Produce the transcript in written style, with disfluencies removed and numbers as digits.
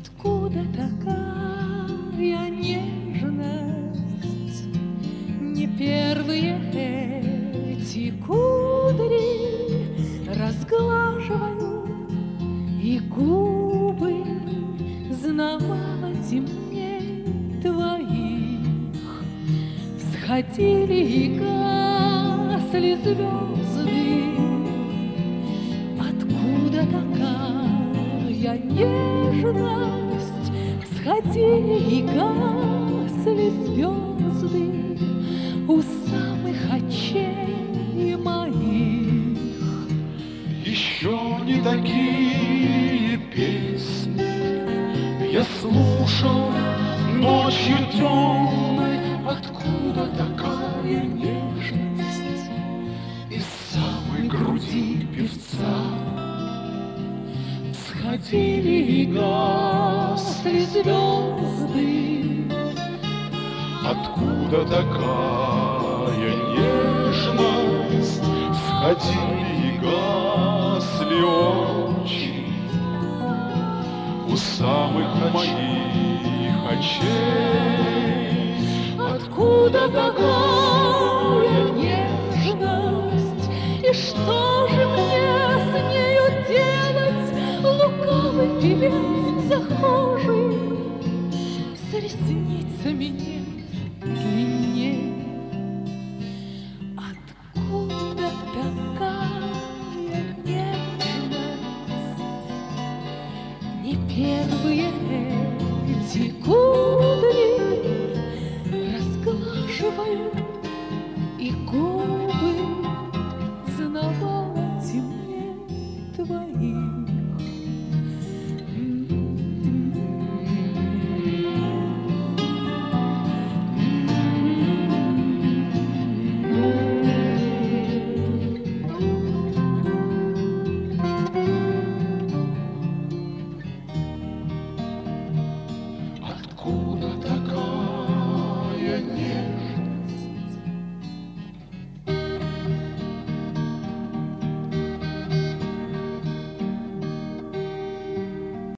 Откуда такая нежность? Не первые эти кудри разглаживаю, и губы знавала темней твоих. Всходили и гасли звезды. Откуда такая нежность? Всходили и гасли звезды у самых очей моих. Еще не такие песни я слушал ночью темной. Откуда такая нежность из самой груди певца? Всходили и гасли звезды. Откуда такая нежность? Всходили и гасли очи у самых моих очей. Откуда такая нежность? И что же мне с нею делать? Лукавый певец захожий с ресницами нет длинней. Откуда такая нежность? Не первые эти кудри разглаживаю, и губы знавала темней твоих.